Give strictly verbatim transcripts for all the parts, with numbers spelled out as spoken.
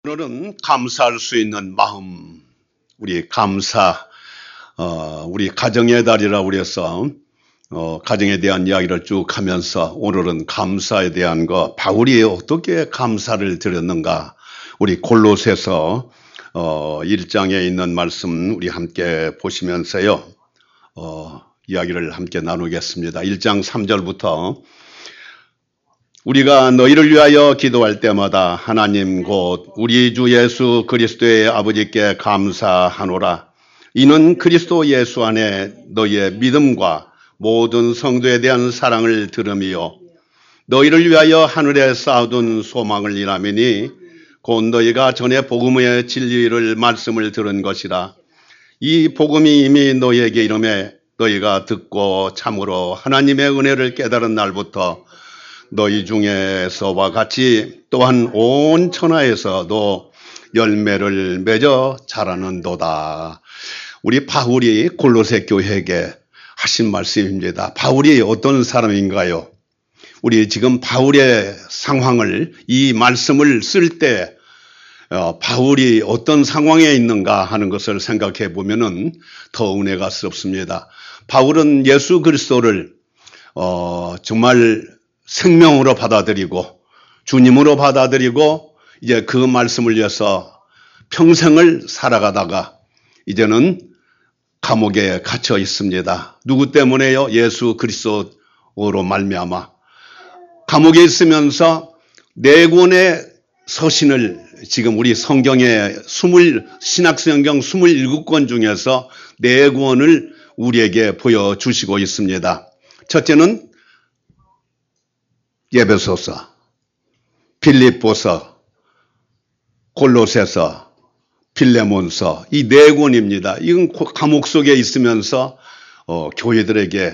오늘은 감사할 수 있는 마음, 우리 감사, 어, 우리 가정의 달이라 그래서 어, 가정에 대한 이야기를 쭉 하면서 오늘은 감사에 대한 거, 바울이 어떻게 감사를 드렸는가, 우리 골로새서 어, 일 장에 있는 말씀 우리 함께 보시면서요, 어, 이야기를 함께 나누겠습니다. 일 장 삼 절부터 우리가 너희를 위하여 기도할 때마다 하나님 곧 우리 주 예수 그리스도의 아버지께 감사하노라. 이는 그리스도 예수 안에 너희의 믿음과 모든 성도에 대한 사랑을 들음이요 너희를 위하여 하늘에 쌓아둔 소망을 이라미니 곧 너희가 전에 복음의 진리를 말씀을 들은 것이라. 이 복음이 이미 너희에게 이름에 너희가 듣고 참으로 하나님의 은혜를 깨달은 날부터 너희 중에서와 같이 또한 온 천하에서도 열매를 맺어 자라는도다. 우리 바울이 골로새 교회에게 하신 말씀입니다. 바울이 어떤 사람인가요? 우리 지금 바울의 상황을, 이 말씀을 쓸 때 어, 바울이 어떤 상황에 있는가 하는 것을 생각해 보면은 더 은혜가 스럽습니다. 바울은 예수 그리스도를 어, 정말 생명으로 받아들이고 주님으로 받아들이고 이제 그 말씀을 위해서 평생을 살아가다가 이제는 감옥에 갇혀 있습니다. 누구 때문에요? 예수 그리스도로 말미암아 감옥에 있으면서 네 권의 서신을 지금 우리 성경의 스물 신약성경 이십칠 권 중에서 네 권을 우리에게 보여주시고 있습니다. 첫째는 에베소서, 빌립보서, 골로새서, 빌레몬서 이 네 권입니다. 이건 감옥 속에 있으면서 어, 교회들에게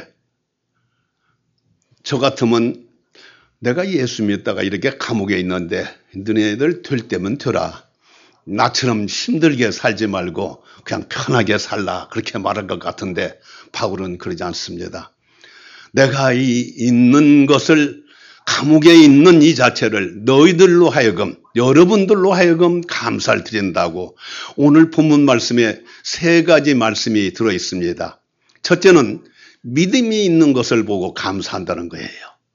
저 같으면 내가 예수 믿다가 이렇게 감옥에 있는데 너네들 될 때면 되라. 나처럼 힘들게 살지 말고 그냥 편하게 살라. 그렇게 말할 것 같은데 바울은 그러지 않습니다. 내가 이 있는 것을 감옥에 있는 이 자체를 너희들로 하여금, 여러분들로 하여금 감사를 드린다고 오늘 본문 말씀에 세 가지 말씀이 들어 있습니다. 첫째는 믿음이 있는 것을 보고 감사한다는 거예요.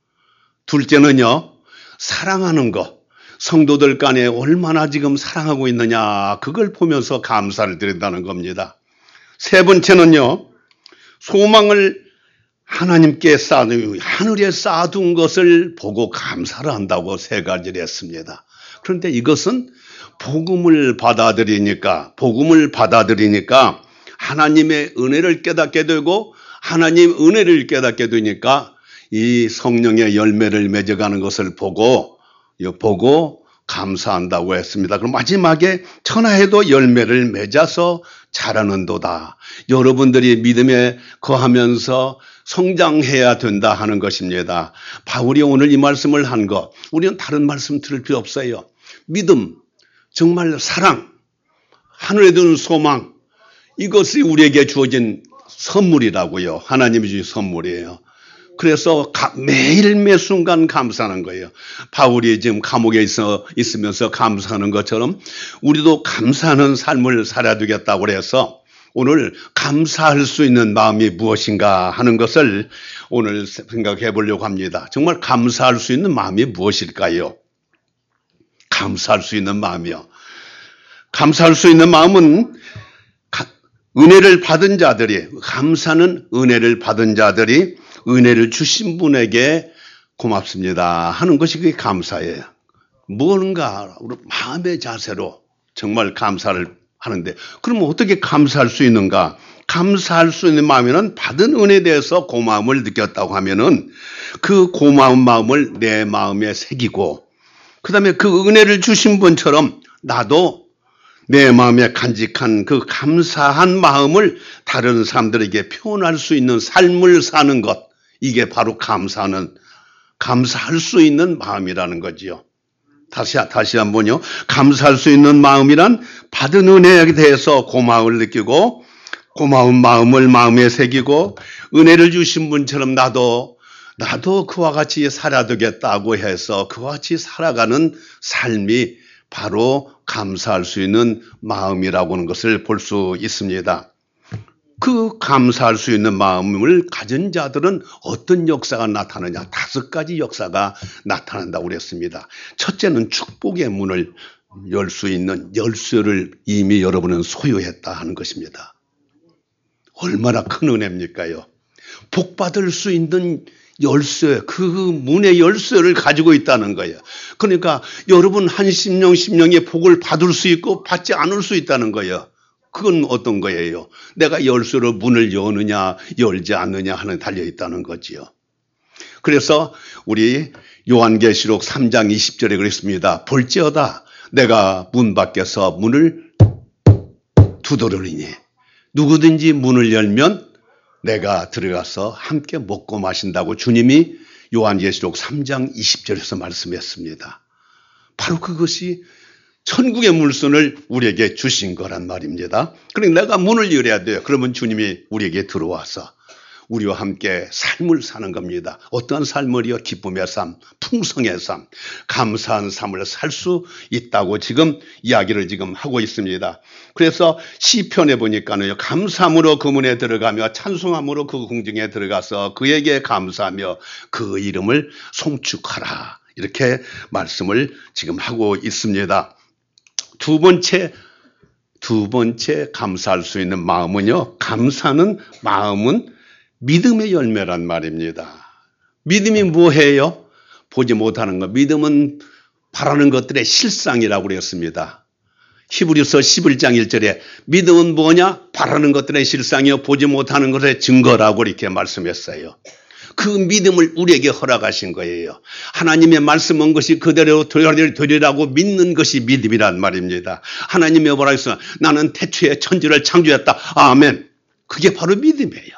둘째는요, 사랑하는 것, 성도들 간에 얼마나 지금 사랑하고 있느냐, 그걸 보면서 감사를 드린다는 겁니다. 세 번째는요, 소망을 하나님께 쌓아둔, 하늘에 쌓아둔 것을 보고 감사를 한다고 세 가지를 했습니다. 그런데 이것은 복음을 받아들이니까, 복음을 받아들이니까 하나님의 은혜를 깨닫게 되고 하나님 은혜를 깨닫게 되니까 이 성령의 열매를 맺어가는 것을 보고, 보고 감사한다고 했습니다. 그럼 마지막에 천하에도 열매를 맺어서 자라는도다. 여러분들이 믿음에 거하면서 성장해야 된다 하는 것입니다. 바울이 오늘 이 말씀을 한 것, 우리는 다른 말씀 들을 필요 없어요. 믿음, 정말 사랑, 하늘에 두는 소망, 이것이 우리에게 주어진 선물이라고요. 하나님이 주신 선물이에요. 그래서 매일 매 순간 감사하는 거예요. 바울이 지금 감옥에 있어 있으면서 감사하는 것처럼 우리도 감사하는 삶을 살아야 되겠다고 해서 오늘 감사할 수 있는 마음이 무엇인가 하는 것을 오늘 생각해 보려고 합니다. 정말 감사할 수 있는 마음이 무엇일까요? 감사할 수 있는 마음이요. 감사할 수 있는 마음은 은혜를 받은 자들이, 감사는 은혜를 받은 자들이 은혜를 주신 분에게 고맙습니다 하는 것이 그게 감사예요. 무언가 마음의 자세로 정말 감사를 하는데, 그러면 어떻게 감사할 수 있는가? 감사할 수 있는 마음에는 받은 은혜에 대해서 고마움을 느꼈다고 하면은 그 고마운 마음을 내 마음에 새기고, 그 다음에 그 은혜를 주신 분처럼 나도 내 마음에 간직한 그 감사한 마음을 다른 사람들에게 표현할 수 있는 삶을 사는 것, 이게 바로 감사하는, 감사할 수 있는 마음이라는 거지요. 다시, 다시 한 번요. 감사할 수 있는 마음이란 받은 은혜에 대해서 고마움을 느끼고 고마운 마음을 마음에 새기고 은혜를 주신 분처럼 나도 나도 그와 같이 살아야 되겠다고 해서 그와 같이 살아가는 삶이 바로 감사할 수 있는 마음이라고 하는 것을 볼 수 있습니다. 그 감사할 수 있는 마음을 가진 자들은 어떤 역사가 나타나냐? 다섯 가지 역사가 나타난다고 그랬습니다. 첫째는 축복의 문을 열 수 있는 열쇠를 이미 여러분은 소유했다 하는 것입니다. 얼마나 큰 은혜입니까요? 복 받을 수 있는 열쇠, 그 문의 열쇠를 가지고 있다는 거예요. 그러니까 여러분 한 심령 심령의 복을 받을 수 있고 받지 않을 수 있다는 거예요. 그건 어떤 거예요? 내가 열쇠로 문을 여느냐 열지 않느냐 하는 달려 있다는 거지요. 그래서 우리 요한계시록 삼 장 이십 절에 그랬습니다. 볼지어다 내가 문 밖에서 문을 두드리니 누구든지 문을 열면 내가 들어가서 함께 먹고 마신다고 주님이 요한계시록 삼 장 이십 절에서 말씀했습니다. 바로 그것이 천국의 물선을 우리에게 주신 거란 말입니다. 그러니까 내가 문을 열어야 돼요. 그러면 주님이 우리에게 들어와서 우리와 함께 삶을 사는 겁니다. 어떠한 삶을요? 기쁨의 삶, 풍성의 삶, 감사한 삶을 살 수 있다고 지금 이야기를 지금 하고 있습니다. 그래서 시편에 보니까는요, 감사함으로 그 문에 들어가며 찬송함으로 그 궁중에 들어가서 그에게 감사하며 그 이름을 송축하라. 이렇게 말씀을 지금 하고 있습니다. 두 번째, 두 번째 감사할 수 있는 마음은요, 감사는 마음은 믿음의 열매란 말입니다. 믿음이 뭐예요? 보지 못하는 것. 믿음은 바라는 것들의 실상이라고 그랬습니다. 히브리서 십일 장 일 절에 믿음은 뭐냐? 바라는 것들의 실상이요 보지 못하는 것의 증거라고 이렇게 말씀했어요. 그 믿음을 우리에게 허락하신 거예요. 하나님의 말씀한 것이 그대로 되리라고 믿는 것이 믿음이란 말입니다. 하나님이 뭐라 했어? 나는 태초에 천지를 창조했다. 아멘. 그게 바로 믿음이에요.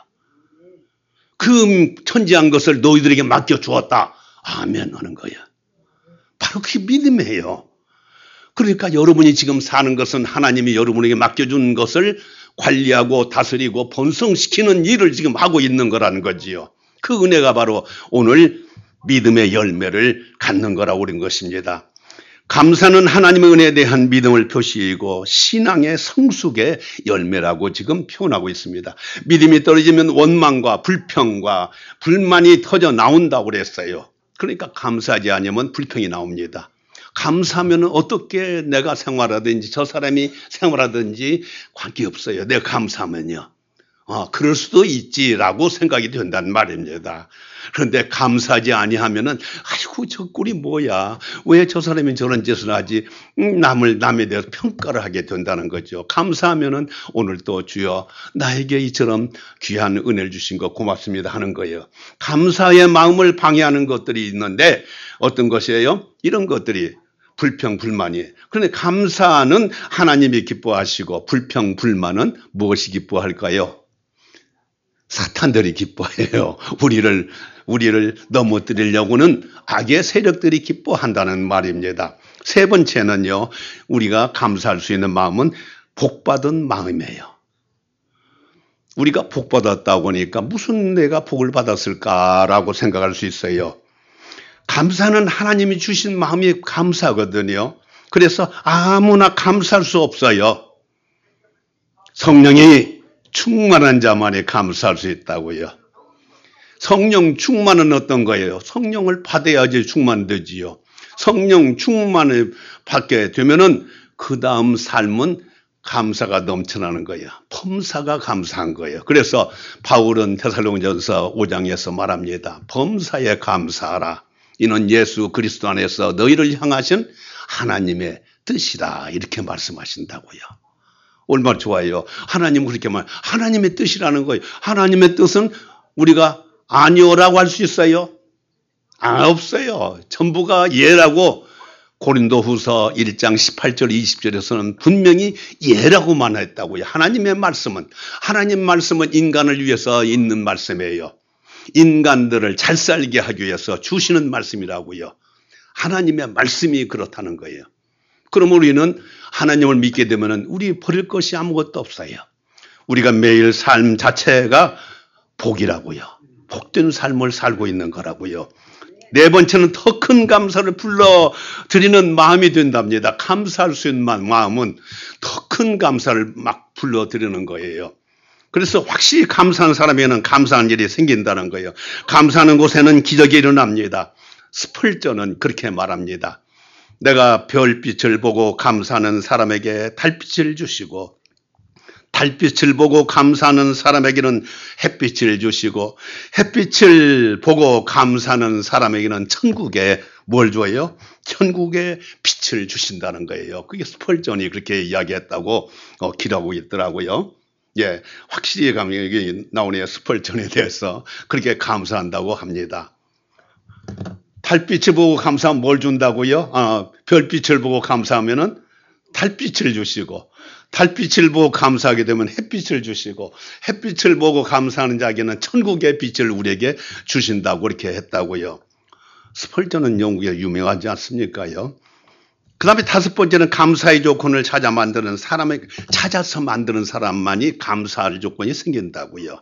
그 천지한 것을 너희들에게 맡겨주었다. 아멘 하는 거예요. 바로 그게 믿음이에요. 그러니까 여러분이 지금 사는 것은 하나님이 여러분에게 맡겨준 것을 관리하고 다스리고 번성시키는 일을 지금 하고 있는 거라는 거지요. 그 은혜가 바로 오늘 믿음의 열매를 갖는 거라고 그런 것입니다. 감사는 하나님의 은혜에 대한 믿음을 표시이고 신앙의 성숙의 열매라고 지금 표현하고 있습니다. 믿음이 떨어지면 원망과 불평과 불만이 터져 나온다고 그랬어요. 그러니까 감사하지 않으면 불평이 나옵니다. 감사하면 어떻게 내가 생활하든지 저 사람이 생활하든지 관계없어요. 내가 감사하면요. 어, 그럴 수도 있지라고 생각이 된다는 말입니다. 그런데 감사하지 아니하면은 아이고 저 꼴이 뭐야? 왜 저 사람이 저런 짓을 하지? 음, 남을 남에 대해서 평가를 하게 된다는 거죠. 감사하면은 오늘 또 주여 나에게 이처럼 귀한 은혜를 주신 거 고맙습니다 하는 거예요. 감사의 마음을 방해하는 것들이 있는데 어떤 것이에요? 이런 것들이 불평, 불만이. 그런데 감사는 하나님이 기뻐하시고 불평, 불만은 무엇이 기뻐할까요? 사탄들이 기뻐해요. 우리를, 우리를 넘어뜨리려고는 악의 세력들이 기뻐한다는 말입니다. 세 번째는요, 우리가 감사할 수 있는 마음은 복받은 마음이에요. 우리가 복받았다고 하니까 무슨 내가 복을 받았을까라고 생각할 수 있어요. 감사는 하나님이 주신 마음이 감사거든요. 그래서 아무나 감사할 수 없어요. 성령이 충만한 자만이 감사할 수 있다고요. 성령 충만은 어떤 거예요? 성령을 받아야지 충만되지요. 성령 충만을 받게 되면은 그 다음 삶은 감사가 넘쳐나는 거예요. 범사가 감사한 거예요. 그래서 바울은 데살로니가전서 오 장에서 말합니다. 범사에 감사하라. 이는 예수 그리스도 안에서 너희를 향하신 하나님의 뜻이다. 이렇게 말씀하신다고요. 얼마나 좋아요. 하나님 그렇게 말, 하나님의 뜻이라는 거예요. 하나님의 뜻은 우리가 아니오라고 할 수 있어요? 아, 없어요. 전부가 예라고 고린도후서 일 장 십팔 절 이십 절에서는 분명히 예라고만 했다고요. 하나님의 말씀은, 하나님 말씀은 인간을 위해서 있는 말씀이에요. 인간들을 잘 살게 하기 위해서 주시는 말씀이라고요. 하나님의 말씀이 그렇다는 거예요. 그럼 우리는 하나님을 믿게 되면 우리 버릴 것이 아무것도 없어요. 우리가 매일 삶 자체가 복이라고요. 복된 삶을 살고 있는 거라고요. 네 번째는 더 큰 감사를 불러드리는 마음이 된답니다. 감사할 수 있는 마음은 더 큰 감사를 막 불러드리는 거예요. 그래서 확실히 감사하는 사람에게는 감사한 일이 생긴다는 거예요. 감사하는 곳에는 기적이 일어납니다. 스펄전은 그렇게 말합니다. 내가 별빛을 보고 감사하는 사람에게 달빛을 주시고, 달빛을 보고 감사하는 사람에게는 햇빛을 주시고, 햇빛을 보고 감사하는 사람에게는 천국에 뭘 줘요? 천국에 빛을 주신다는 거예요. 그게 스펄전이 그렇게 이야기했다고 어, 기록하고 있더라고요. 예, 확실히 여기 나오네요. 스펄전에 대해서 그렇게 감사한다고 합니다. 달빛을 보고 감사하면 뭘 준다고요? 아, 별빛을 보고 감사하면은 달빛을 주시고, 달빛을 보고 감사하게 되면 햇빛을 주시고, 햇빛을 보고 감사하는 자에게는 천국의 빛을 우리에게 주신다고 이렇게 했다고요. 스펄전은 영국에 유명하지 않습니까요? 그 다음에 다섯 번째는 감사의 조건을 찾아 만드는 사람에, 찾아서 만드는 사람만이 감사할 조건이 생긴다고요.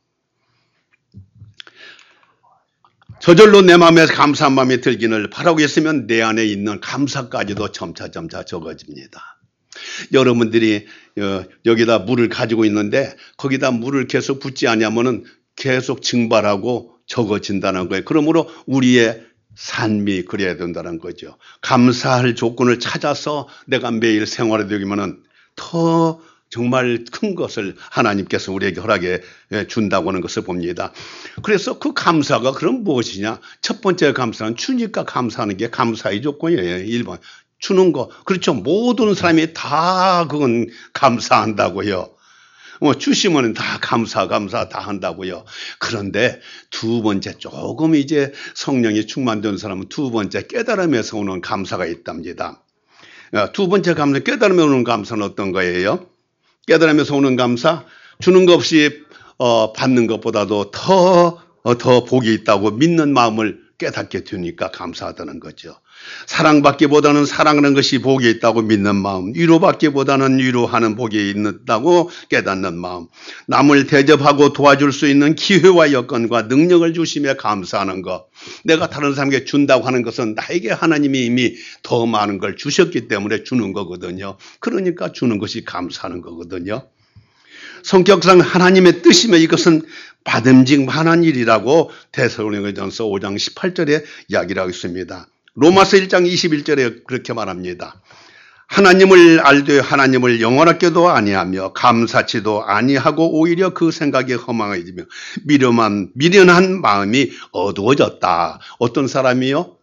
저절로 내 마음에 감사한 마음이 들기를 바라고 있으면 내 안에 있는 감사까지도 점차 점차 적어집니다. 여러분들이 여기다 물을 가지고 있는데 거기다 물을 계속 붓지 않으면은 계속 증발하고 적어진다는 거예요. 그러므로 우리의 삶이 그래야 된다는 거죠. 감사할 조건을 찾아서 내가 매일 생활에 되면은 더 정말 큰 것을 하나님께서 우리에게 허락해 준다고 하는 것을 봅니다. 그래서 그 감사가 그럼 무엇이냐? 첫 번째 감사는 주니까 감사하는 게 감사의 조건이에요. 일 번. 주는 거. 그렇죠. 모든 사람이 다 그건 감사한다고요. 뭐 주시면 다 감사, 감사 다 한다고요. 그런데 두 번째 조금 이제 성령이 충만된 사람은 두 번째 깨달음에서 오는 감사가 있답니다. 두 번째 감사, 깨달음에서 오는 감사는 어떤 거예요? 깨달음에서 오는 감사, 주는 것 없이 어, 받는 것보다도 더, 어, 더 복이 있다고 믿는 마음을 깨닫게 되니까 감사하다는 거죠. 사랑받기보다는 사랑하는 것이 복이 있다고 믿는 마음, 위로받기보다는 위로하는 복이 있다고 깨닫는 마음, 남을 대접하고 도와줄 수 있는 기회와 여건과 능력을 주시며 감사하는 것. 내가 다른 사람에게 준다고 하는 것은 나에게 하나님이 이미 더 많은 걸 주셨기 때문에 주는 거거든요. 그러니까 주는 것이 감사하는 거거든요. 성격상 하나님의 뜻이며 이것은 받음직만한 일이라고 데살로니가전서 오 장 십팔 절에 이야기를 하고 있습니다. 로마서 일 장 이십일 절에 그렇게 말합니다. 하나님을 알되 하나님을 영원하게도 아니하며 감사치도 아니하고 오히려 그 생각에 허망해지며 미련한, 미련한 마음이 어두워졌다. 어떤 사람이요?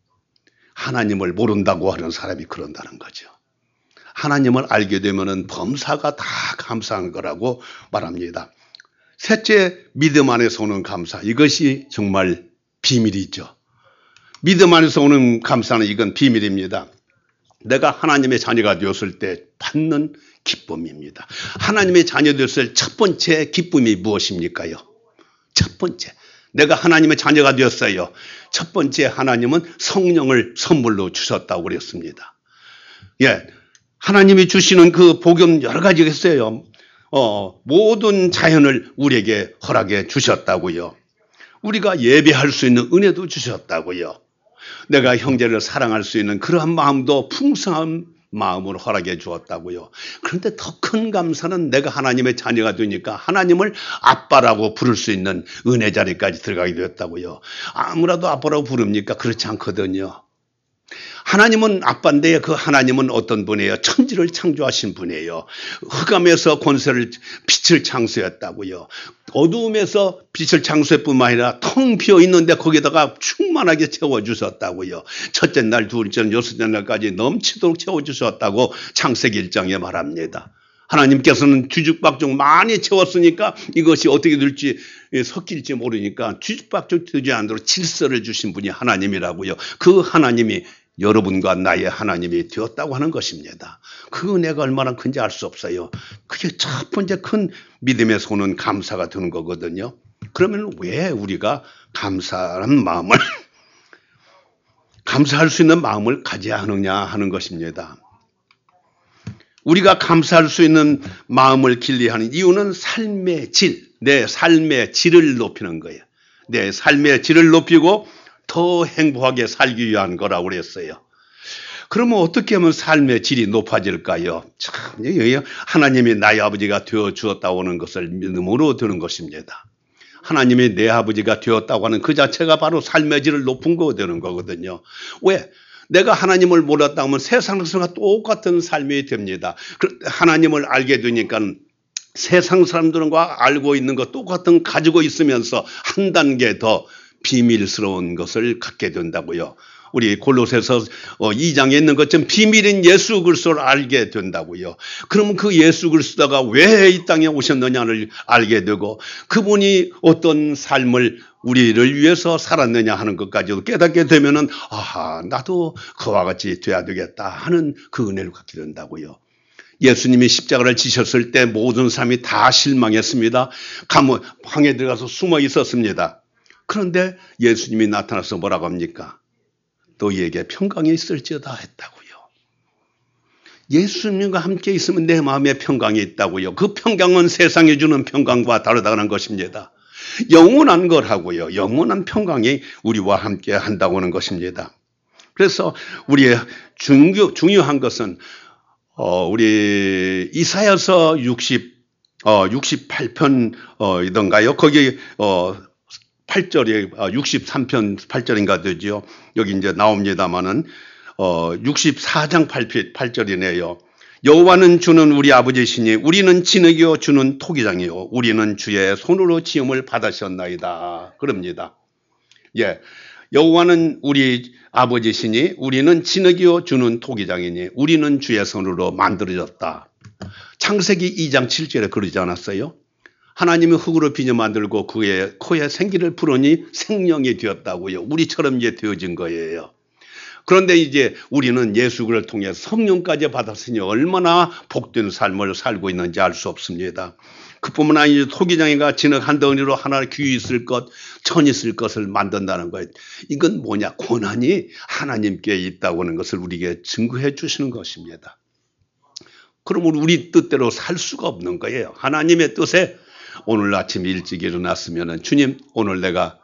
하나님을 모른다고 하는 사람이 그런다는 거죠. 하나님을 알게 되면은 범사가 다 감사한 거라고 말합니다. 셋째, 믿음 안에서 오는 감사. 이것이 정말 비밀이죠. 믿음 안에서 오는 감사는 이건 비밀입니다. 내가 하나님의 자녀가 되었을 때 받는 기쁨입니다. 하나님의 자녀 되었을 첫 번째 기쁨이 무엇입니까요? 첫 번째. 내가 하나님의 자녀가 되었어요. 첫 번째 하나님은 성령을 선물로 주셨다고 그랬습니다. 예. 하나님이 주시는 그 복음 여러 가지가 있어요. 어, 모든 자연을 우리에게 허락해 주셨다고요. 우리가 예배할 수 있는 은혜도 주셨다고요. 내가 형제를 사랑할 수 있는 그러한 마음도 풍성한 마음으로 허락해 주었다고요. 그런데 더 큰 감사는 내가 하나님의 자녀가 되니까 하나님을 아빠라고 부를 수 있는 은혜 자리까지 들어가게 되었다고요. 아무라도 아빠라고 부릅니까? 그렇지 않거든요. 하나님은 아빠인데 그 하나님은 어떤 분이에요? 천지를 창조하신 분이에요. 흑암에서 권세를 빛을 창조했다고요. 어두움에서 빛을 창조할 뿐만 아니라 텅 비어 있는데 거기다가 충만하게 채워주셨다고요. 첫째 날, 둘째 날, 여섯째 날까지 넘치도록 채워주셨다고 창세기 일 장에 말합니다. 하나님께서는 뒤죽박죽 많이 채웠으니까 이것이 어떻게 될지 섞일지 모르니까 뒤죽박죽 되지 않도록 질서를 주신 분이 하나님이라고요. 그 하나님이 여러분과 나의 하나님이 되었다고 하는 것입니다. 그 은혜가 얼마나 큰지 알 수 없어요. 그게 첫 번째 큰 믿음에서 오는 감사가 되는 거거든요. 그러면 왜 우리가 감사한 마음을 감사할 수 있는 마음을 가져야 하느냐 하는 것입니다. 우리가 감사할 수 있는 마음을 길리하는 이유는 삶의 질, 내 삶의 질을 높이는 거예요. 내 삶의 질을 높이고 더 행복하게 살기 위한 거라고 그랬어요. 그러면 어떻게 하면 삶의 질이 높아질까요? 참, 하나님이 나의 아버지가 되어 주었다고 하는 것을 믿음으로 드는 것입니다. 하나님이 내 아버지가 되었다고 하는 그 자체가 바로 삶의 질을 높은 거 되는 거거든요. 왜? 내가 하나님을 몰랐다 하면 세상과 똑같은 삶이 됩니다. 하나님을 알게 되니까 세상 사람들과 알고 있는 것 똑같은 가지고 있으면서 한 단계 더 비밀스러운 것을 갖게 된다고요. 우리 골로새서 이 장에 있는 것처럼 비밀인 예수 그리스도를 알게 된다고요. 그러면 그 예수 그리스도가 왜 이 땅에 오셨느냐를 알게 되고 그분이 어떤 삶을 우리를 위해서 살았느냐 하는 것까지도 깨닫게 되면은 아하 나도 그와 같이 돼야 되겠다 하는 그 은혜를 갖게 된다고요. 예수님이 십자가를 지셨을 때 모든 사람이 다 실망했습니다. 감옥 방에 들어가서 숨어 있었습니다. 그런데 예수님이 나타나서 뭐라고 합니까? 너희에게 평강이 있을지어다 했다고요. 예수님과 함께 있으면 내 마음에 평강이 있다고요. 그 평강은 세상이 주는 평강과 다르다는 것입니다. 영원한 거라고요. 영원한 평강이 우리와 함께 한다고 하는 것입니다. 그래서 우리의 중요, 중요한 것은 어, 우리 이사야서 육십, 어, 육십팔 편 어, 이던가요? 거기 어, 팔 절에 육십삼 편 팔 절인가 되죠. 여기 이제 나옵니다만은 어 육십사 장 팔 절이네요. 여호와는 주는 우리 아버지시니 우리는 진흙이요 주는 토기장이요 우리는 주의 손으로 지음을 받으셨나이다. 그럽니다. 예. 여호와는 우리 아버지시니 우리는 진흙이요 주는 토기장이니 우리는 주의 손으로 만들어졌다. 창세기 이 장 칠 절에 그러지 않았어요? 하나님이 흙으로 빚어 만들고 그의 코에 생기를 불으니 생명이 되었다고요. 우리처럼 이제 되어진 거예요. 그런데 이제 우리는 예수를 통해 성령까지 받았으니 얼마나 복된 삶을 살고 있는지 알 수 없습니다. 그뿐만 아니라 토기장이가 진흙 한 덩어리로 하나 귀 있을 것, 천 있을 것을 만든다는 거예요. 이건 뭐냐? 고난이 하나님께 있다고 하는 것을 우리에게 증거해 주시는 것입니다. 그러면 우리 뜻대로 살 수가 없는 거예요. 하나님의 뜻에 오늘 아침 일찍 일어났으면 주님 오늘 내가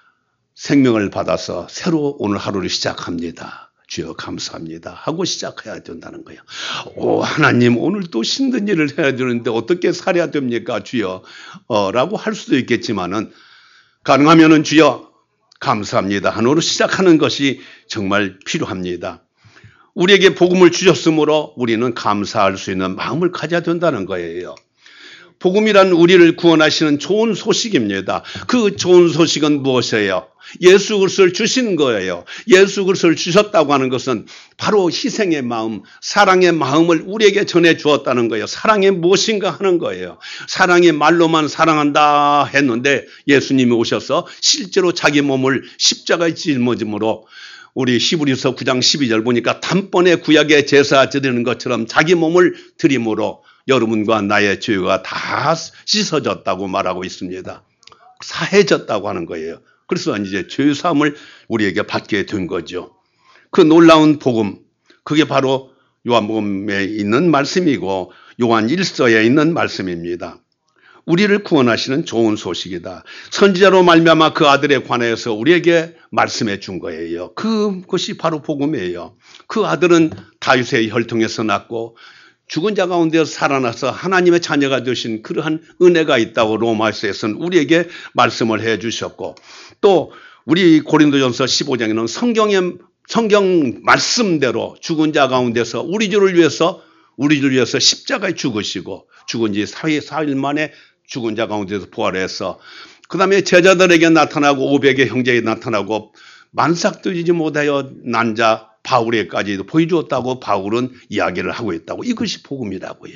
생명을 받아서 새로 오늘 하루를 시작합니다. 주여 감사합니다 하고 시작해야 된다는 거예요. 오 하나님 오늘 또 힘든 일을 해야 되는데 어떻게 살아야 됩니까 주여 어, 라고 할 수도 있겠지만은 가능하면은 주여 감사합니다 하루로 시작하는 것이 정말 필요합니다. 우리에게 복음을 주셨으므로 우리는 감사할 수 있는 마음을 가져야 된다는 거예요. 복음이란 우리를 구원하시는 좋은 소식입니다. 그 좋은 소식은 무엇이에요? 예수 그리스도를 주신 거예요. 예수 그리스도를 주셨다고 하는 것은 바로 희생의 마음, 사랑의 마음을 우리에게 전해 주었다는 거예요. 사랑이 무엇인가 하는 거예요. 사랑이 말로만 사랑한다 했는데 예수님이 오셔서 실제로 자기 몸을 십자가에 짊어짐으로 우리 히브리서 구 장 십이 절 보니까 단번에 구약의 제사 드리는 것처럼 자기 몸을 드림으로 여러분과 나의 죄가 다 씻어졌다고 말하고 있습니다. 사해졌다고 하는 거예요. 그래서 이제 죄사함을 우리에게 받게 된 거죠. 그 놀라운 복음, 그게 바로 요한복음에 있는 말씀이고 요한 일서에 있는 말씀입니다. 우리를 구원하시는 좋은 소식이다. 선지자로 말미암아 그 아들에 관해서 우리에게 말씀해 준 거예요. 그것이 바로 복음이에요. 그 아들은 다윗의 혈통에서 났고 죽은 자 가운데서 살아나서 하나님의 자녀가 되신 그러한 은혜가 있다고 로마서에서는 우리에게 말씀을 해 주셨고 또 우리 고린도전서 십오 장에는 성경의 성경 말씀대로 죽은 자 가운데서 우리 주를 위해서 우리를 위해서 십자가에 죽으시고 죽은 지 사 일 만에 죽은 자 가운데서 부활해서 그 다음에 제자들에게 나타나고 오백의 형제에게 나타나고 만삭되지 못하여 난 자 바울에게까지도 보여주었다고 바울은 이야기를 하고 있다고. 이것이 복음이라고요.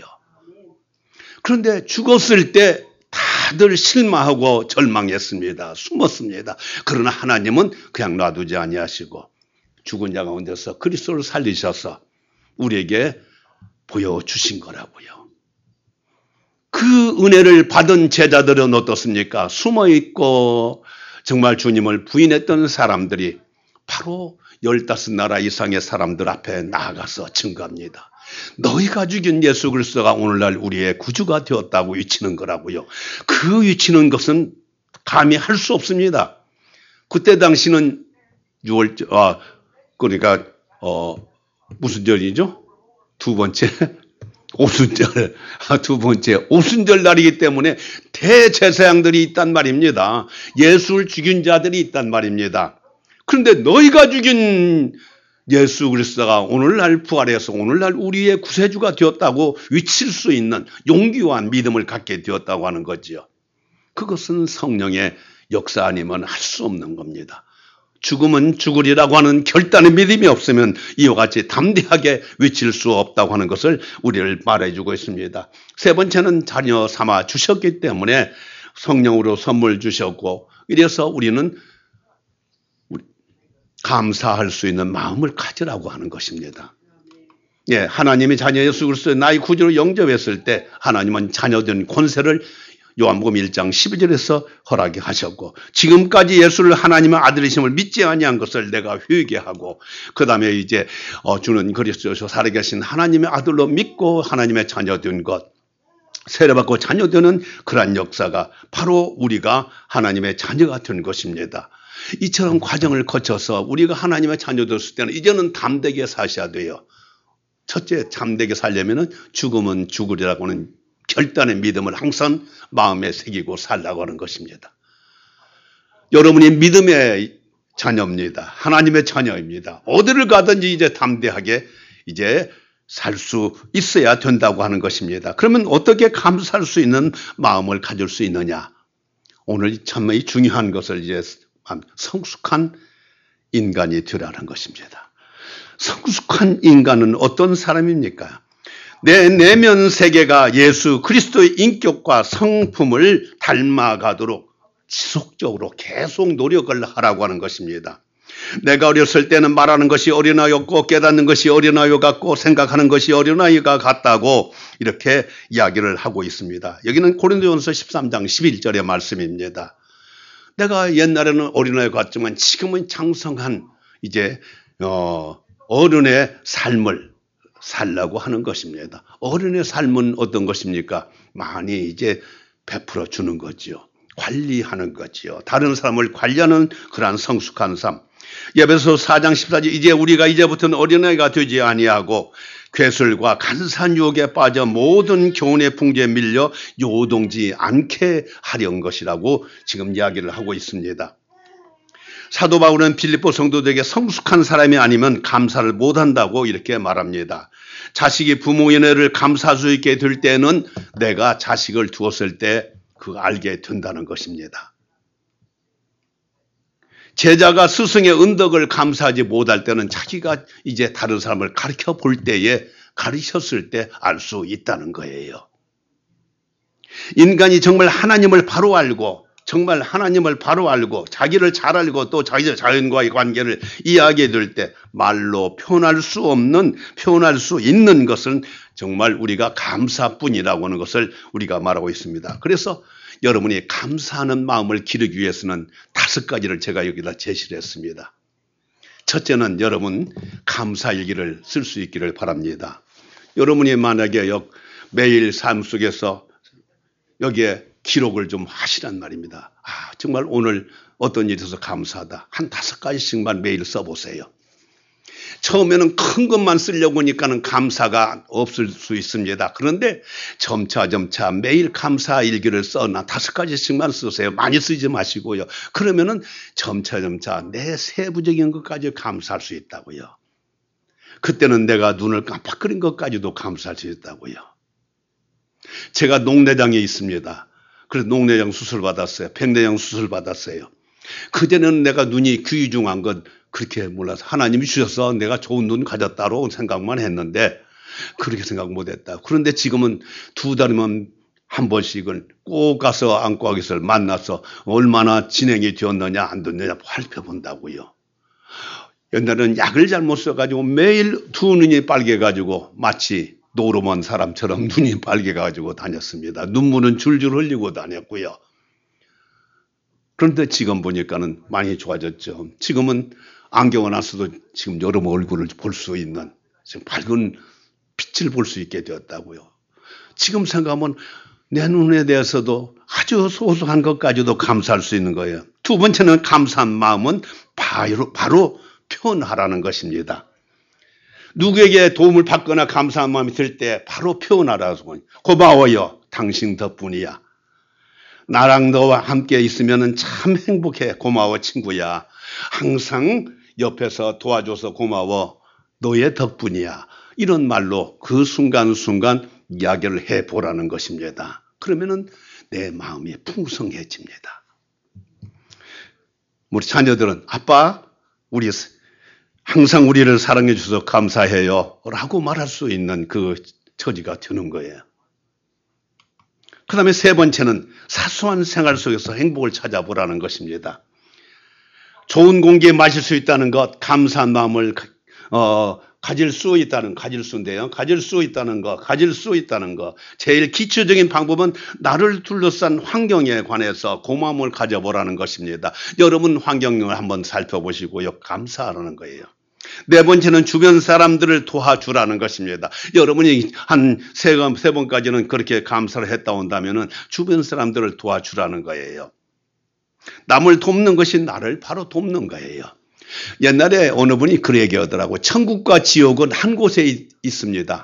그런데 죽었을 때 다들 실망하고 절망했습니다. 숨었습니다. 그러나 하나님은 그냥 놔두지 아니하시고 죽은 자 가운데서 그리스도를 살리셔서 우리에게 보여주신 거라고요. 그 은혜를 받은 제자들은 어떻습니까? 숨어있고 정말 주님을 부인했던 사람들이 바로 열다섯 나라 이상의 사람들 앞에 나아가서 증거합니다. 너희가 죽인 예수 그리스도가 오늘날 우리의 구주가 되었다고 외치는 거라고요. 그 외치는 것은 감히 할 수 없습니다. 그때 당시는 유월절, 아, 그러니까, 어, 무슨 절이죠? 두 번째, 오순절, 아, 두 번째, 오순절 날이기 때문에 대제사장들이 있단 말입니다. 예수를 죽인 자들이 있단 말입니다. 그런데 너희가 죽인 예수 그리스도가 오늘날 부활해서 오늘날 우리의 구세주가 되었다고 외칠 수 있는 용기와 믿음을 갖게 되었다고 하는 거지요. 그것은 성령의 역사 아니면 할 수 없는 겁니다. 죽음은 죽으리라고 하는 결단의 믿음이 없으면 이와 같이 담대하게 외칠 수 없다고 하는 것을 우리를 말해주고 있습니다. 세 번째는 자녀 삼아 주셨기 때문에 성령으로 선물 주셨고, 이래서 우리는 감사할 수 있는 마음을 가지라고 하는 것입니다. 예, 하나님이 자녀 예수 그리스도의 나의 구주로 영접했을 때 하나님은 자녀된 권세를 요한복음 일 장 십이 절에서 허락해 하셨고, 지금까지 예수를 하나님의 아들이심을 믿지 아니한 것을 내가 회개하고, 그 다음에 이제 어, 주는 그리스도서 살아계신 하나님의 아들로 믿고 하나님의 자녀된 것, 세례받고 자녀되는 그러한 역사가 바로 우리가 하나님의 자녀가 된 것입니다. 이처럼 과정을 거쳐서 우리가 하나님의 자녀 됐을 때는 이제는 담대게 사셔야 돼요. 첫째, 담대게 살려면 죽음은 죽으리라고 하는 결단의 믿음을 항상 마음에 새기고 살라고 하는 것입니다. 여러분이 믿음의 자녀입니다. 하나님의 자녀입니다. 어디를 가든지 이제 담대하게 이제 살 수 있어야 된다고 하는 것입니다. 그러면 어떻게 감사할 수 있는 마음을 가질 수 있느냐? 오늘 참 중요한 것을 이제 성숙한 인간이 되라는 것입니다. 성숙한 인간은 어떤 사람입니까? 내 내면 세계가 예수 그리스도의 인격과 성품을 닮아가도록 지속적으로 계속 노력을 하라고 하는 것입니다. 내가 어렸을 때는 말하는 것이 어린아이였고 깨닫는 것이 어린아이 같고 생각하는 것이 어린아이가 같다고 이렇게 이야기를 하고 있습니다. 여기는 고린도전서 십삼 장 십일 절의 말씀입니다. 내가 옛날에는 어린아이 같지만 지금은 장성한 이제 어, 어른의 삶을 살라고 하는 것입니다. 어른의 삶은 어떤 것입니까? 많이 이제 베풀어 주는 거지요. 관리하는 거지요. 다른 사람을 관리하는 그러한 성숙한 삶. 에베소 사 장 십사 절, 이제 우리가 이제부터는 어린아이가 되지 아니하고 괴술과 간사한 유혹에 빠져 모든 교훈의 풍조에 밀려 요동지 않게 하려는 것이라고 지금 이야기를 하고 있습니다. 사도 바울은 빌립보 성도들에게 성숙한 사람이 아니면 감사를 못한다고 이렇게 말합니다. 자식이 부모의 은혜를 감사할 수 있게 될 때는 내가 자식을 두었을 때 그 알게 된다는 것입니다. 제자가 스승의 은덕을 감사하지 못할 때는 자기가 이제 다른 사람을 가르쳐 볼 때에 가르쳤을 때 알 수 있다는 거예요. 인간이 정말 하나님을 바로 알고 정말 하나님을 바로 알고 자기를 잘 알고 또 자기 자연과의 관계를 이해하게 될 때 말로 표현할 수 없는, 표현할 수 있는 것은 정말 우리가 감사뿐이라고 하는 것을 우리가 말하고 있습니다. 그래서 여러분이 감사하는 마음을 기르기 위해서는 다섯 가지를 제가 여기다 제시를 했습니다. 첫째는 여러분 감사일기를 쓸 수 있기를 바랍니다. 여러분이 만약에 매일 삶 속에서 여기에 기록을 좀 하시란 말입니다. 아, 정말 오늘 어떤 일이 있어서 감사하다. 한 다섯 가지씩만 매일 써보세요. 처음에는 큰 것만 쓰려고 하니까는 감사가 없을 수 있습니다. 그런데 점차 점차 매일 감사 일기를 써나 다섯 가지씩만 쓰세요. 많이 쓰지 마시고요. 그러면은 점차 점차 내 세부적인 것까지 감사할 수 있다고요. 그때는 내가 눈을 깜빡거린 것까지도 감사할 수 있다고요. 제가 녹내장에 있습니다. 그래서 녹내장 수술 받았어요. 백내장 수술 받았어요. 그전에는 내가 눈이 귀중한 건 그렇게 몰라서 하나님이 주셔서 내가 좋은 눈 가졌다로 생각만 했는데 그렇게 생각 못했다. 그런데 지금은 두 달이면 한 번씩은 꼭 가서 안과기를 만나서 얼마나 진행이 되었느냐 안 되느냐 살펴본다고요. 옛날에는 약을 잘못 써가지고 매일 두 눈이 빨개가지고 마치 노름한 사람처럼 눈이 빨개가지고 다녔습니다. 눈물은 줄줄 흘리고 다녔고요. 그런데 지금 보니까는 많이 좋아졌죠. 지금은 안경을 안 써도 지금 여러분 얼굴을 볼 수 있는 지금 밝은 빛을 볼 수 있게 되었다고요. 지금 생각하면 내 눈에 대해서도 아주 소소한 것까지도 감사할 수 있는 거예요. 두 번째는 감사한 마음은 바로, 바로 표현하라는 것입니다. 누구에게 도움을 받거나 감사한 마음이 들 때 바로 표현하라고. 고마워요. 당신 덕분이야. 나랑 너와 함께 있으면 참 행복해. 고마워 친구야. 항상 옆에서 도와줘서 고마워. 너의 덕분이야. 이런 말로 그 순간순간 이야기를 해보라는 것입니다. 그러면은 내 마음이 풍성해집니다. 우리 자녀들은 아빠 우리 항상 우리를 사랑해 주셔서 감사해요 라고 말할 수 있는 그 처지가 되는 거예요. 그 다음에 세 번째는 사소한 생활 속에서 행복을 찾아보라는 것입니다. 좋은 공기에 마실 수 있다는 것, 감사한 마음을 어, 가질 수 있다는, 가질 수인데요. 가질 수 있다는 것, 가질 수 있다는 것. 제일 기초적인 방법은 나를 둘러싼 환경에 관해서 고마움을 가져보라는 것입니다. 여러분 환경을 한번 살펴보시고요. 감사하라는 거예요. 네 번째는 주변 사람들을 도와주라는 것입니다. 여러분이 한 세, 세 번까지는 그렇게 감사를 했다 온다면은 주변 사람들을 도와주라는 거예요. 남을 돕는 것이 나를 바로 돕는 거예요. 옛날에 어느 분이 그 얘기하더라고요. 천국과 지옥은 한 곳에 있습니다.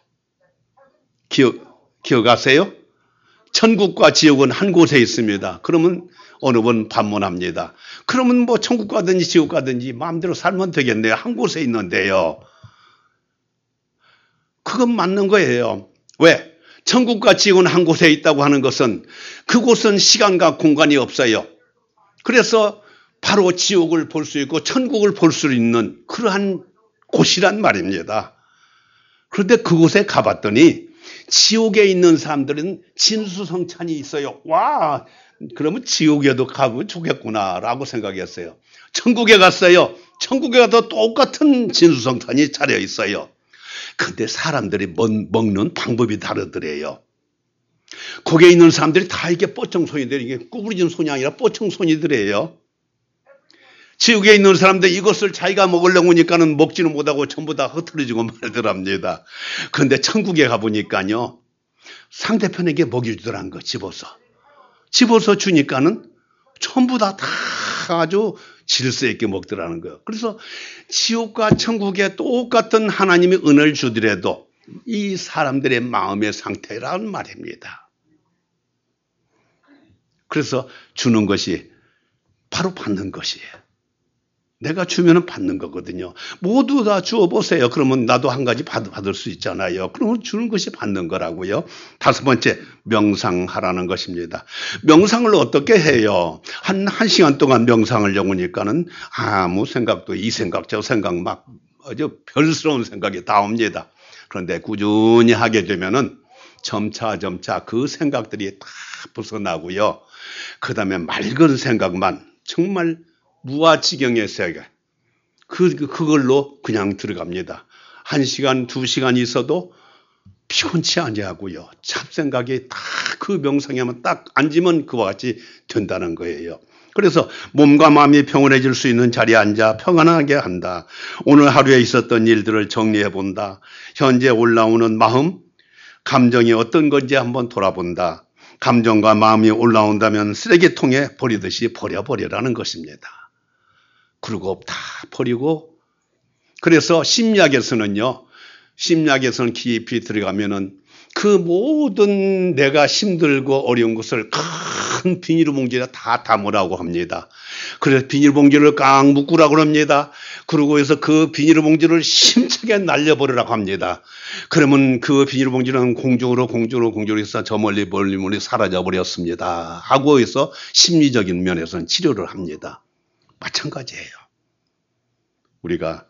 기억, 기억하세요? 천국과 지옥은 한 곳에 있습니다. 그러면 어느 분 반문합니다. 그러면 뭐 천국 가든지 지옥 가든지 마음대로 살면 되겠네요. 한 곳에 있는데요. 그건 맞는 거예요. 왜? 천국과 지옥은 한 곳에 있다고 하는 것은 그곳은 시간과 공간이 없어요. 그래서 바로 지옥을 볼 수 있고 천국을 볼 수 있는 그러한 곳이란 말입니다. 그런데 그곳에 가봤더니 지옥에 있는 사람들은 진수성찬이 있어요. 와, 그러면 지옥에도 가면 좋겠구나라고 생각했어요. 천국에 갔어요. 천국에 가도 똑같은 진수성찬이 차려 있어요. 근데 사람들이 먹는 방법이 다르더래요. 거기에 있는 사람들이 다 이게 뽀청손이들, 이게 구부러진 손이 아니라 뽀청손이더래요. 지옥에 있는 사람들 이것을 자기가 먹으려고 하니까는 먹지는 못하고 전부 다 흐트러지고 말더랍니다. 그런데 천국에 가보니까요. 상대편에게 먹여주더란 거 집어서. 집어서 주니까는 전부 다, 다 아주 질서 있게 먹더라는 거예요. 그래서 지옥과 천국에 똑같은 하나님의 은혜를 주더라도 이 사람들의 마음의 상태라는 말입니다. 그래서 주는 것이 바로 받는 것이에요. 내가 주면은 받는 거거든요. 모두 다 주어보세요. 그러면 나도 한 가지 받, 받을 수 있잖아요. 그러면 주는 것이 받는 거라고요. 다섯 번째, 명상하라는 것입니다. 명상을 어떻게 해요? 한, 한 시간 동안 명상을 영으니까는 아무 생각도 이 생각, 저 생각 막 아주 별스러운 생각이 다 옵니다. 그런데 꾸준히 하게 되면은 점차 점차 그 생각들이 다 벗어나고요. 그 다음에 맑은 생각만 정말 무아지경의 세계. 그, 그걸로 그냥 들어갑니다. 한 시간, 두 시간 있어도 피곤치 아니하고요. 잡생각이 다 그 명상에만 딱 앉으면 그와 같이 된다는 거예요. 그래서 몸과 마음이 평온해질 수 있는 자리에 앉아 평안하게 한다. 오늘 하루에 있었던 일들을 정리해 본다. 현재 올라오는 마음, 감정이 어떤 건지 한번 돌아본다. 감정과 마음이 올라온다면 쓰레기통에 버리듯이 버려버리라는 것입니다. 그리고 다 버리고, 그래서 심리학에서는요, 심리학에서는 깊이 들어가면은 그 모든 내가 힘들고 어려운 것을 큰 비닐봉지에 다 담으라고 합니다. 그래서 비닐봉지를 꽉 묶으라고 합니다. 그러고 해서 그 비닐봉지를 힘차게 날려버리라고 합니다. 그러면 그 비닐봉지는 공중으로 공중으로 공중으로 해서 저 멀리 멀리 멀리 사라져버렸습니다. 하고 해서 심리적인 면에서는 치료를 합니다. 마찬가지예요. 우리가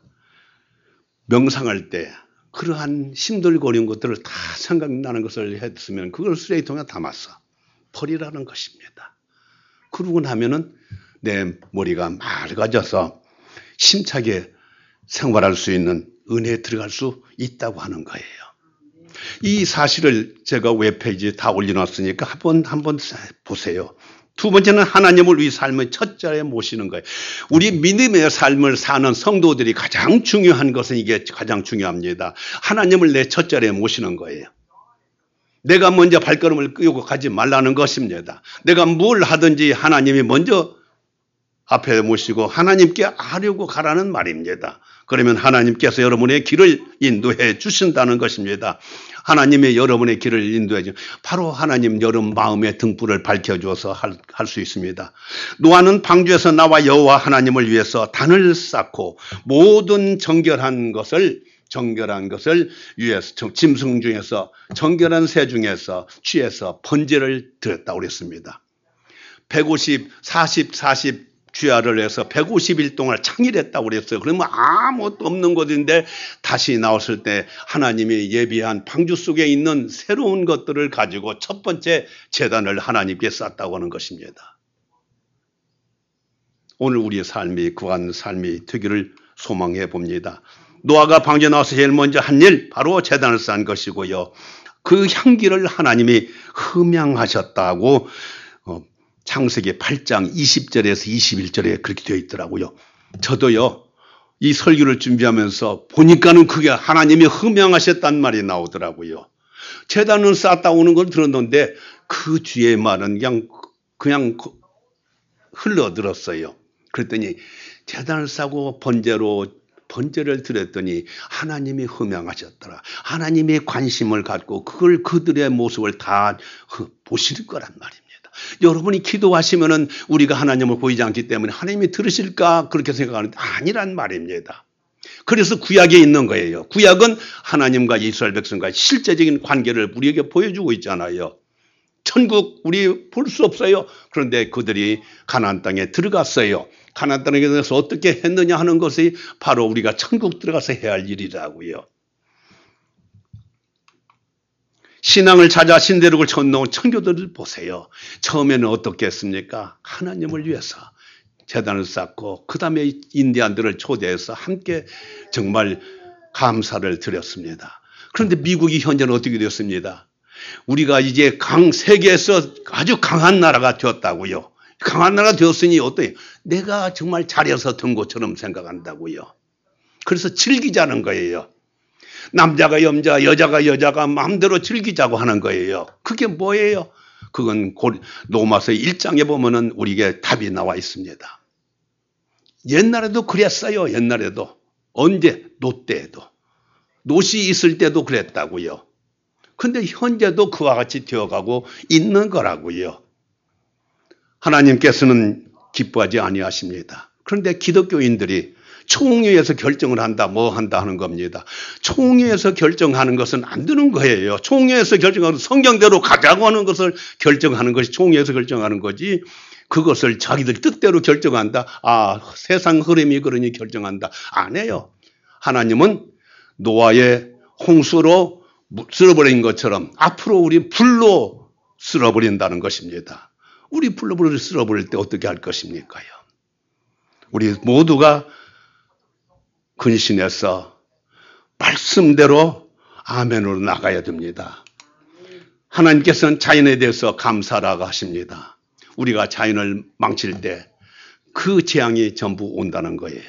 명상할 때 그러한 힘들고 어려운 것들을 다 생각나는 것을 했으면 그걸 쓰레기통에 담았어. 버리라는 것입니다. 그러고 나면은 내 머리가 맑아져서 힘차게 생활할 수 있는 은혜에 들어갈 수 있다고 하는 거예요. 이 사실을 제가 웹페이지에 다 올려놨으니까 한번 한번 보세요. 두 번째는 하나님을 우리 삶의 첫 자리에 모시는 거예요. 우리 믿음의 삶을 사는 성도들이 가장 중요한 것은 이게 가장 중요합니다. 하나님을 내 첫 자리에 모시는 거예요. 내가 먼저 발걸음을 끄고 가지 말라는 것입니다. 내가 뭘 하든지 하나님이 먼저 앞에 모시고 하나님께 하려고 가라는 말입니다. 그러면 하나님께서 여러분의 길을 인도해 주신다는 것입니다. 하나님의 여러분의 길을 인도해 주 바로 하나님 여러분 마음의 등불을 밝혀주어서 할 수 있습니다. 노아는 방주에서 나와 여호와 하나님을 위해서 단을 쌓고 모든 정결한 것을 정결한 것을 위해서 짐승 중에서 정결한 새 중에서 취해서 번제를 드렸다고 그랬습니다. 백오십, 사십, 사십 주야를 해서 백오십 일 동안 창일했다고 그랬어요. 그러면 아무것도 없는 곳인데 다시 나왔을 때 하나님이 예비한 방주 속에 있는 새로운 것들을 가지고 첫 번째 제단을 하나님께 쌓았다고 하는 것입니다. 오늘 우리의 삶이 그한 삶이 되기를 소망해 봅니다. 노아가 방주에 나와서 제일 먼저 한 일 바로 제단을 쌓은 것이고요. 그 향기를 하나님이 흠양하셨다고 어, 창세기 팔 장 이십 절에서 이십일 절에 그렇게 되어 있더라고요. 저도요 이 설교를 준비하면서 보니까는 그게 하나님이 흠양하셨단 말이 나오더라고요. 제단을 쌓았다 오는 걸 들었는데 그 뒤에 말은 그냥 그냥 흘러들었어요. 그랬더니 제단을 쌓고 번제로 번제를 드렸더니 하나님이 흠양하셨더라. 하나님이 관심을 갖고 그걸 그들의 모습을 다 보실 거란 말입니다. 여러분이 기도하시면은 우리가 하나님을 보이지 않기 때문에 하나님이 들으실까 그렇게 생각하는데 아니란 말입니다. 그래서 구약에 있는 거예요. 구약은 하나님과 이스라엘 백성과의 실제적인 관계를 우리에게 보여주고 있잖아요. 천국 우리 볼 수 없어요. 그런데 그들이 가나안 땅에 들어갔어요. 가나안 땅에 들어가서 어떻게 했느냐 하는 것이 바로 우리가 천국 들어가서 해야 할 일이라고요. 신앙을 찾아 신대륙을 건너온 청교도들 보세요. 처음에는 어떻게 했습니까? 하나님을 위해서 제단을 쌓고 그 다음에 인디안들을 초대해서 함께 정말 감사를 드렸습니다. 그런데 미국이 현재는 어떻게 되었습니다? 우리가 이제 강 세계에서 아주 강한 나라가 되었다고요. 강한 나라가 되었으니 어때요? 내가 정말 잘해서 된 것처럼 생각한다고요. 그래서 즐기자는 거예요. 남자가 여자, 여자가 여자가 마음대로 즐기자고 하는 거예요. 그게 뭐예요? 그건 로마서 일 장에 보면은 우리에게 답이 나와 있습니다. 옛날에도 그랬어요. 옛날에도. 언제? 노 때에도. 노시 있을 때도 그랬다고요. 근데 현재도 그와 같이 되어가고 있는 거라고요. 하나님께서는 기뻐하지 아니하십니다. 그런데 기독교인들이 총회에서 결정을 한다, 뭐 한다 하는 겁니다. 총회에서 결정하는 것은 안 되는 거예요. 총회에서 결정하는 성경대로 가자고 하는 것을 결정하는 것이 총회에서 결정하는 거지. 그것을 자기들 뜻대로 결정한다. 아, 세상 흐름이 그러니 결정한다. 안 해요. 하나님은 노아의 홍수로 쓸어버린 것처럼 앞으로 우리 불로 쓸어버린다는 것입니다. 우리 불로 쓸어버릴 때 어떻게 할 것입니까요? 우리 모두가 근신해서 말씀대로 아멘으로 나가야 됩니다. 하나님께서는 자연에 대해서 감사라고 하십니다. 우리가 자연을 망칠 때 그 재앙이 전부 온다는 거예요.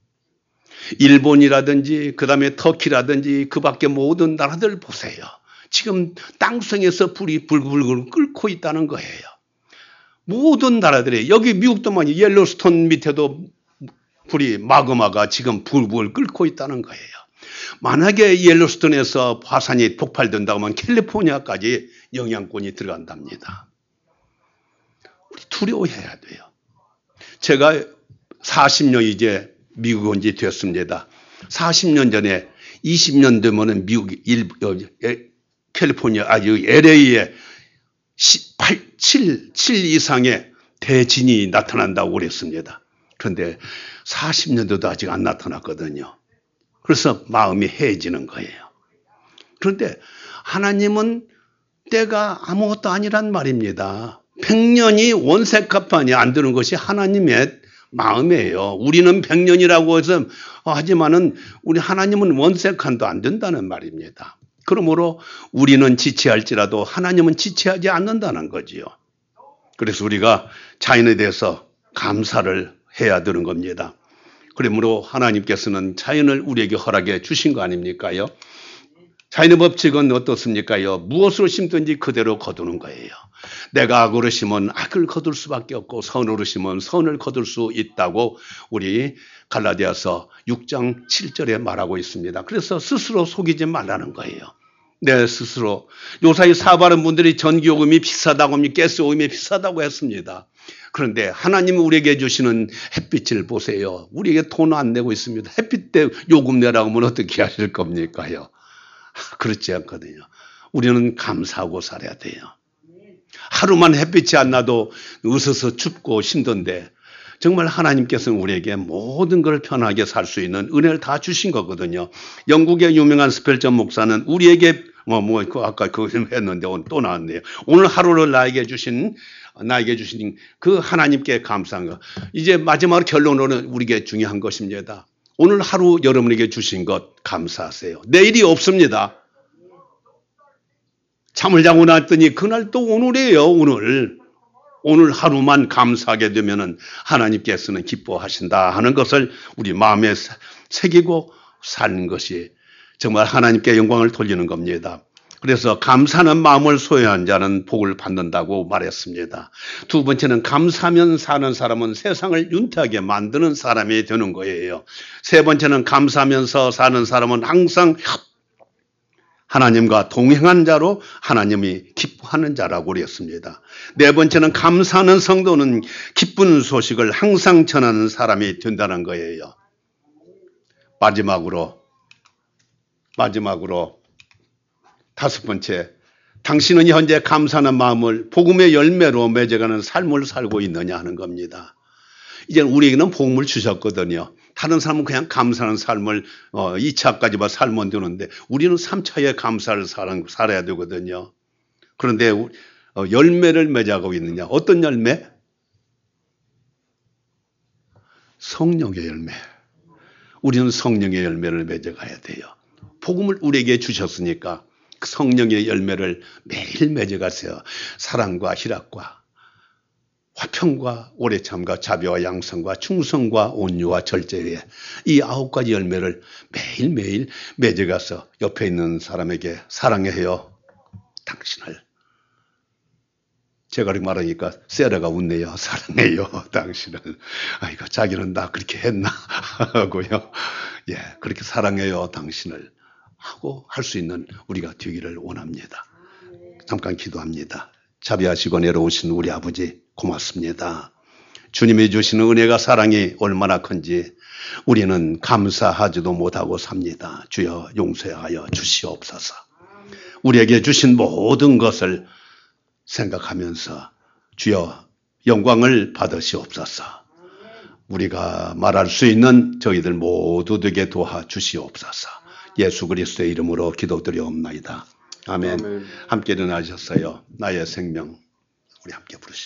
일본이라든지 그 다음에 터키라든지 그 밖에 모든 나라들 보세요. 지금 땅속에서 불이 불불불 끓고 있다는 거예요. 모든 나라들이 여기 미국도만 옐로스톤 밑에도 불이 마그마가 지금 불불 끓고 있다는 거예요. 만약에 옐로스톤에서 화산이 폭발된다고 하면 캘리포니아까지 영향권이 들어간답니다. 우리 두려워해야 돼요. 제가 사십 년 이제 미국 온 지 됐습니다. 사십 년 전에 이십 년 되면은 미국 일, 캘리포니아, 아, 엘에이에 팔, 칠, 칠 이상의 대진이 나타난다고 그랬습니다. 그런데 사십 년도도 아직 안 나타났거든요. 그래서 마음이 해지는 거예요. 그런데 하나님은 때가 아무것도 아니란 말입니다. 백 년이 원색합판이 안 되는 것이 하나님의 마음이에요. 우리는 백 년이라고 해서 하지만은 우리 하나님은 원색한도 안 된다는 말입니다. 그러므로 우리는 지체할지라도 하나님은 지체하지 않는다는 거지요. 그래서 우리가 자연에 대해서 감사를 해야 되는 겁니다. 그러므로 하나님께서는 자연을 우리에게 허락해 주신 거 아닙니까요? 자연의 법칙은 어떻습니까요? 무엇으로 심든지 그대로 거두는 거예요. 내가 악으로 심으면 악을 거둘 수밖에 없고 선으로 심으면 선을 거둘 수 있다고 우리 갈라디아서 육 장 칠 절에 말하고 있습니다. 그래서 스스로 속이지 말라는 거예요. 내 스스로. 요사이 사업하는 분들이 전기요금이 비싸다고, 가스요금이 비싸다고 했습니다. 그런데 하나님은 우리에게 주시는 햇빛을 보세요. 우리에게 돈 안 내고 있습니다. 햇빛 때 요금 내라고 하면 어떻게 하실 겁니까요? 그렇지 않거든요. 우리는 감사하고 살아야 돼요. 하루만 햇빛이 안 나도 으스스 춥고 힘든데 정말 하나님께서는 우리에게 모든 걸 편하게 살 수 있는 은혜를 다 주신 거거든요. 영국의 유명한 스펠전 목사는 우리에게 뭐, 뭐, 그 아까 그거 했는데 오늘 또 나왔네요. 오늘 하루를 나에게 주신, 나에게 주신 그 하나님께 감사한 거. 이제 마지막으로 결론으로는 우리에게 중요한 것입니다. 오늘 하루 여러분에게 주신 것 감사하세요. 내일이 없습니다. 잠을 자고 났더니 그날 또 오늘이에요. 오늘. 오늘 하루만 감사하게 되면은 하나님께서는 기뻐하신다 하는 것을 우리 마음에 새기고 사는 것이 정말 하나님께 영광을 돌리는 겁니다. 그래서 감사하는 마음을 소유한 자는 복을 받는다고 말했습니다. 두 번째는 감사하면 사는 사람은 세상을 윤택하게 만드는 사람이 되는 거예요. 세 번째는 감사하면서 사는 사람은 항상 하나님과 동행한 자로 하나님이 기뻐하는 자라고 그랬습니다. 네 번째는 감사하는 성도는 기쁜 소식을 항상 전하는 사람이 된다는 거예요. 마지막으로 마지막으로 다섯 번째, 당신은 현재 감사하는 마음을 복음의 열매로 맺어가는 삶을 살고 있느냐 하는 겁니다. 이제 우리에게는 복음을 주셨거든요. 다른 사람은 그냥 감사하는 삶을 어, 이 차까지만 살면 되는데 우리는 삼 차에 감사를 살아야 되거든요. 그런데 어, 열매를 맺어가고 있느냐. 어떤 열매? 성령의 열매. 우리는 성령의 열매를 맺어가야 돼요. 복음을 우리에게 주셨으니까 그 성령의 열매를 매일 맺어가세요. 사랑과 희락과 화평과 오래참과 자비와 양성과 충성과 온유와 절제에 이 아홉 가지 열매를 매일매일 맺어가서 옆에 있는 사람에게 사랑해요. 당신을. 제가 그렇게 말하니까 세라가 웃네요. 사랑해요. 당신을. 아이고 자기는 나 그렇게 했나 하고요. 예, 그렇게 사랑해요. 당신을 하고 할 수 있는 우리가 되기를 원합니다. 잠깐 기도합니다. 자비하시고 내려오신 우리 아버지 고맙습니다. 주님이 주시는 은혜가 사랑이 얼마나 큰지 우리는 감사하지도 못하고 삽니다. 주여 용서하여 주시옵소서. 우리에게 주신 모든 것을 생각하면서 주여 영광을 받으시옵소서. 우리가 말할 수 있는 저희들 모두 되게 도와주시옵소서. 예수 그리스도의 이름으로 기도드리옵나이다. 아멘. 아멘. 함께 일어나셨어요. 나의 생명 우리 함께 부르십시오.